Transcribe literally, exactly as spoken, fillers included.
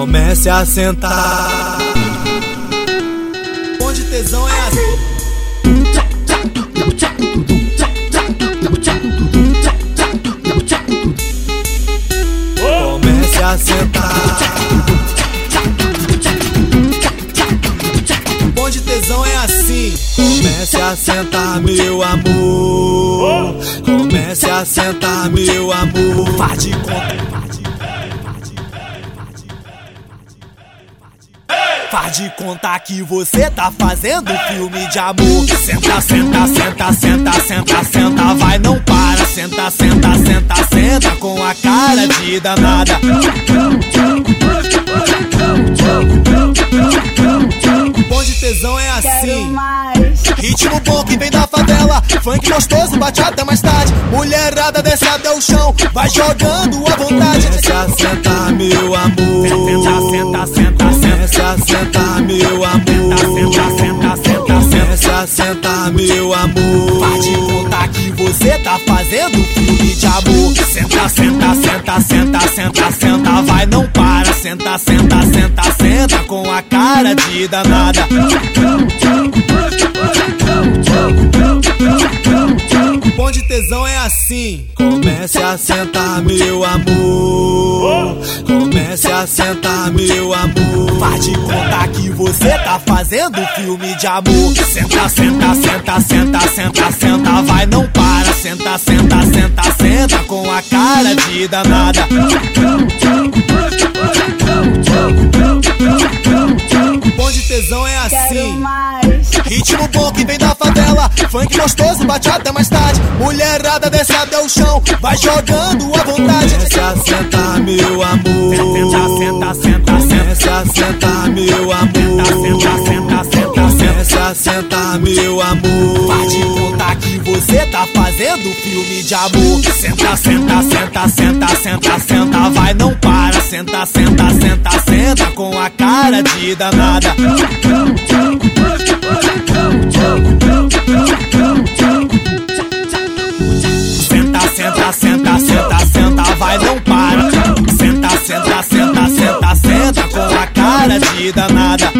comece a sentar. Onde tesão é assim. Comece a sentar. Onde tesão é assim. Comece a sentar, meu amor. Comece a sentar, meu amor. Faz de conta. Faz de conta que você tá fazendo filme de amor. Senta, senta, senta, senta, senta, senta, vai, não para. Senta, senta, senta, senta, com a cara de danada. Bonde tesão é assim. Ritmo bom que vem da favela, funk gostoso, bate até mais tarde. Mulherada desce até o chão, vai jogando à vontade. Comece a sentar, meu amor. Senta, senta, senta, senta, a sentar, meu amor. Senta, senta, senta, senta, a sentar, meu amor. Faz de conta que você tá fazendo filme de amor. Senta, senta, senta, senta, senta, senta, vai, não para. Senta, senta, senta, senta, com a cara de danada. Bonde tesão é assim. Comece a sentar, meu amor. Comece a sentar, meu amor. Faz de conta que você tá fazendo filme de amor. Senta, senta, senta, senta, senta, senta, vai, não para. Senta, senta, senta, senta, com a cara de danada. Bonde tesão é assim. Ritmo bom que vem da favela, funk gostoso, bate até mais tarde. Mulherada desce até o chão, vai jogando à vontade. Comece a sentar, meu amor. Senta, senta, senta, senta, a sentar, meu amor. Senta, senta, senta, senta, a sentar, meu amor. Faz de conta que você tá fazendo filme de amor. Senta, senta, senta, senta, senta, senta, vai, não para. Senta, senta, senta, senta, com a cara de danada. Senta, senta, senta, senta, senta, vai, não para. Senta, senta, senta, senta, senta, com a cara de danada.